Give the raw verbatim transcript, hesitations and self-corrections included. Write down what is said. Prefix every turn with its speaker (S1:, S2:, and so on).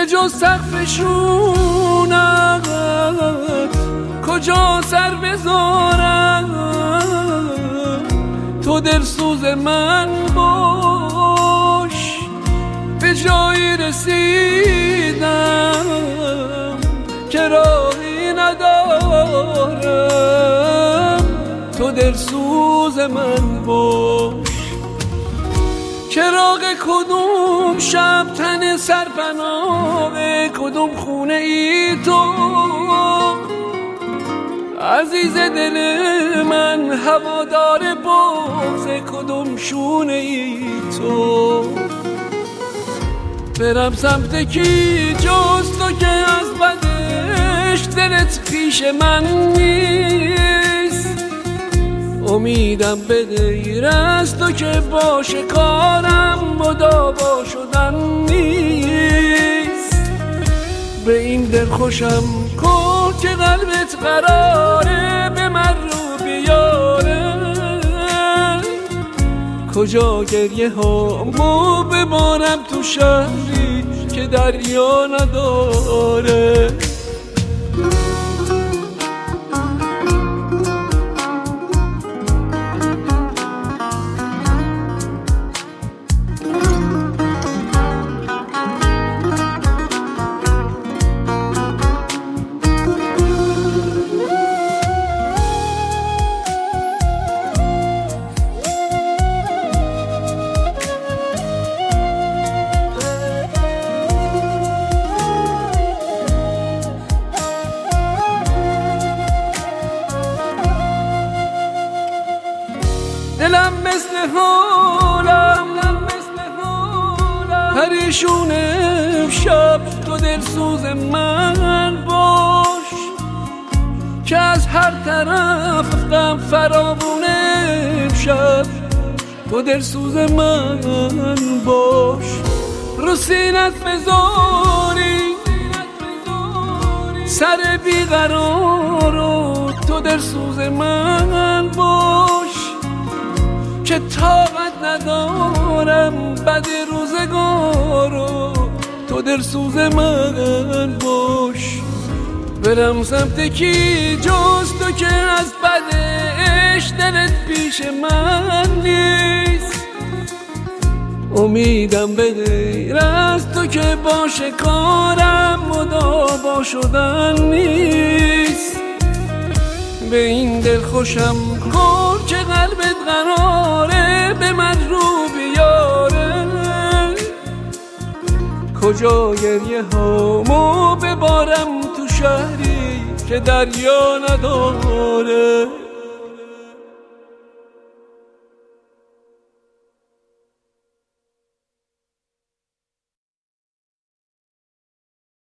S1: جز سقفشونم کجا سر بذارم، تو دلسوز من باش. به جایی رسیدم که راهی ندارم، تو دلسوز من باش. چراغ کدوم شب تن سرپناه کدوم خونه ای تو، عزیز دل من هوادار بغض کدوم شونه ای تو. برم سمت کی جز تو که از بدش دلت پیش من نیست، امیدم به غیر از تو که باشه کارم مداوا شدن نیست. به این دل خوشم کن که قلبت قراره به من رو بیاره، کجا گریه هامو ببارم تو شهری که دریا نداره. دلم مثل حالم پریشون امشب، تو دلسوز من باش که از هر طرف غم فراوون امشب، تو دلسوز من باش. رو سینت بذاری سر بیقرارو، تو دلسوز من باش که طاقت ندارم بد روزگارو، تو دلسوز من باش. برم سمت کی جز تو که از بدش دلت پیش من نیست، امیدم به غیر از تو که باشه کارم مداوا شدن نیست. به این دل خوشم کن که قلبت قراره به من رو بیاره، کجا گریه هامو ببارم تو شهری که دریا نداره.